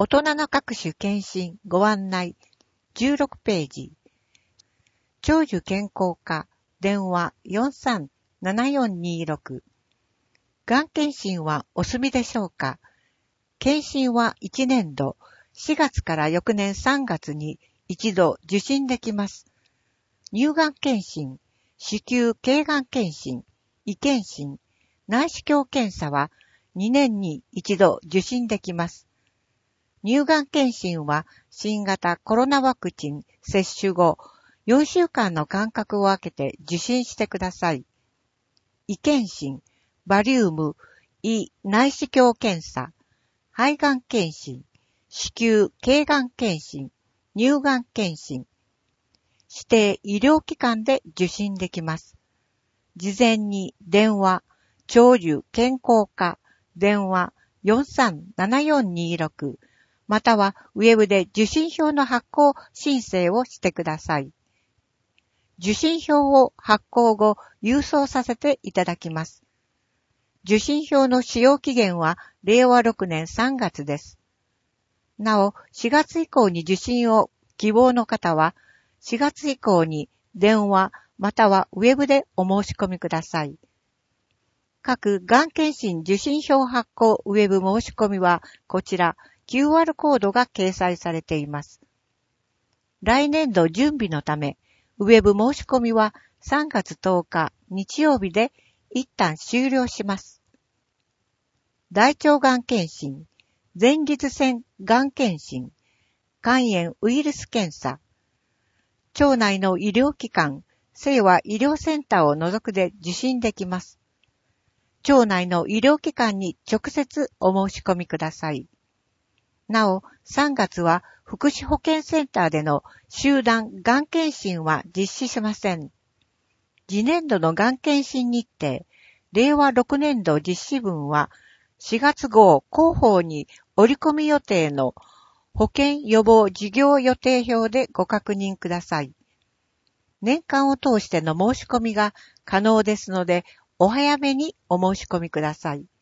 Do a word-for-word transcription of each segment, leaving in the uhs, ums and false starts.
大人の各種検診ご案内じゅうろくページ。長寿健康課電話 よんさんななよんにーろく。がん検診はお済みでしょうか？検診はいちねんどしがつから翌年さんがつに一度受診できます。乳がん検診、子宮頸がん検診、胃検診、内視鏡検査はにねんに一度受診できます。乳がん検診は新型コロナワクチン接種後よんしゅうかんの間隔を空けて受診してください。胃検診、バリウム、胃内視鏡検査、肺がん検診、子宮頸がん検診、乳がん検診、指定医療機関で受診できます。事前に電話、長寿健康課電話 よんさんななよんにーろく またはウェブで受診票の発行申請をしてください。受診票を発行後郵送させていただきます。受診票の使用期限はれいわろくねんさんがつです。なお、しがつ以降に受診を希望の方は、しがつ以降に電話またはウェブでお申し込みください。各がん検診受診票発行ウェブ申し込みはこちら キューアール コードが掲載されています。来年度準備のため、ウェブ申し込みはさんがつとおか日曜日で一旦終了します。大腸がん検診、前立腺がん検診、肝炎ウイルス検査、町内の医療機関、清和医療センターを除くで受診できます。町内の医療機関に直接お申し込みください。なお、さんがつは福祉保健センターでの集団がん検診は実施しません。次年度のがん検診日程、れいわろくねんど実施分はしがつ号広報に折り込み予定の保健予防事業予定表でご確認ください。年間を通しての申し込みが可能ですので、お早めにお申し込みください。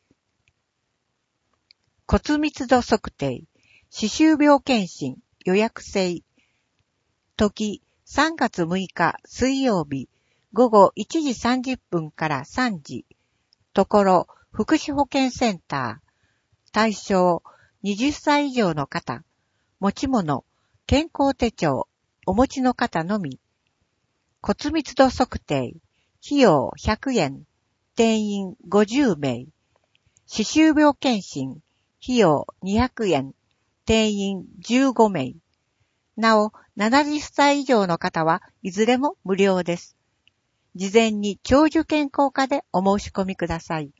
骨密度測定、歯周病検診、予約制。時、さんがつむいか水曜日、ごごいちじさんじゅっぷんからさんじ。ところ、福祉保健センター。対象、はたち以上の方。持ち物、健康手帳、お持ちの方のみ。骨密度測定、費用ひゃくえん。定員ごじゅうめい。歯周病検診、費用にひゃくえん。定員じゅうごめい。なお、ななじゅっさい以上の方はいずれも無料です。事前に長寿健康課でお申し込みください。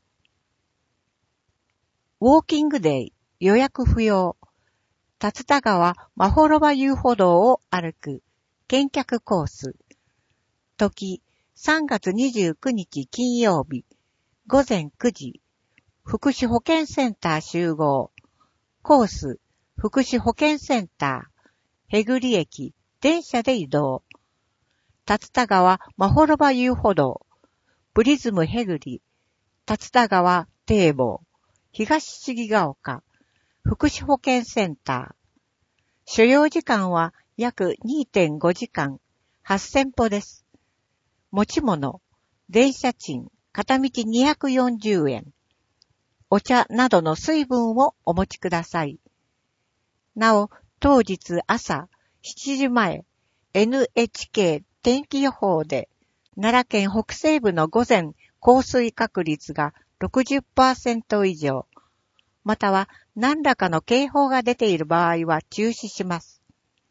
ウォーキングデイ、予約不要。竜田川まほろば遊歩道を歩く、見客コース。時、さんがつにじゅうくにち金曜日、ごぜんくじ。福祉保健センター集合。コース、福祉保健センター。へぐり駅、電車で移動。竜田川まほろば遊歩道。プリズムへぐり。竜田川堤防。東杉ヶ丘。福祉保健センター。所要時間は約 にてんごじかん、はっせんぽです。持ち物、電車賃、片道にひゃくよんじゅうえん。お茶などの水分をお持ちください。なお、当日朝しちじまえ、エヌエイチケー 天気予報で、奈良県北西部の午前降水確率が ろくじゅっパーセント 以上、または何らかの警報が出ている場合は中止します。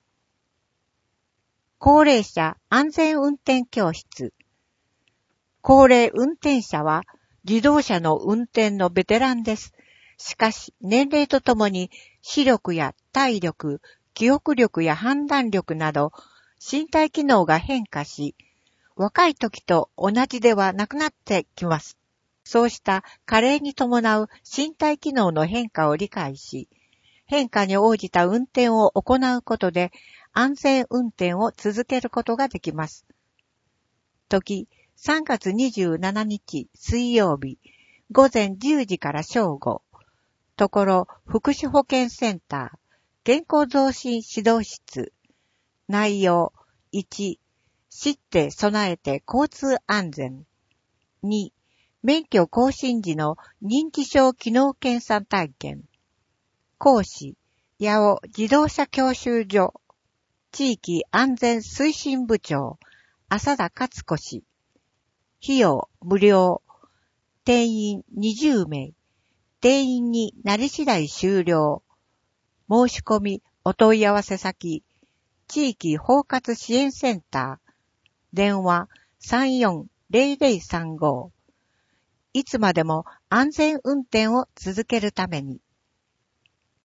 高齢者安全運転教室。高齢運転者は自動車の運転のベテランです。しかし年齢とともに視力や体力、記憶力や判断力など身体機能が変化し、若い時と同じではなくなってきます。そうした加齢に伴う身体機能の変化を理解し、変化に応じた運転を行うことで安全運転を続けることができます。時、さんがつにじゅうしちにち水曜日、ごぜんじゅうじから正午。ところ、福祉保健センター、 健康増進指導室。内容いち、知って備えて交通安全。に、免許更新時の認知症機能検査体験。講師、八尾自動車教習所。地域安全推進部長、浅田勝子氏。費用無料。定員にじゅうめい。定員になり次第終了。申し込み、お問い合わせ先、地域包括支援センター。電話 さんよんゼロゼロさんご。いつまでも安全運転を続けるために。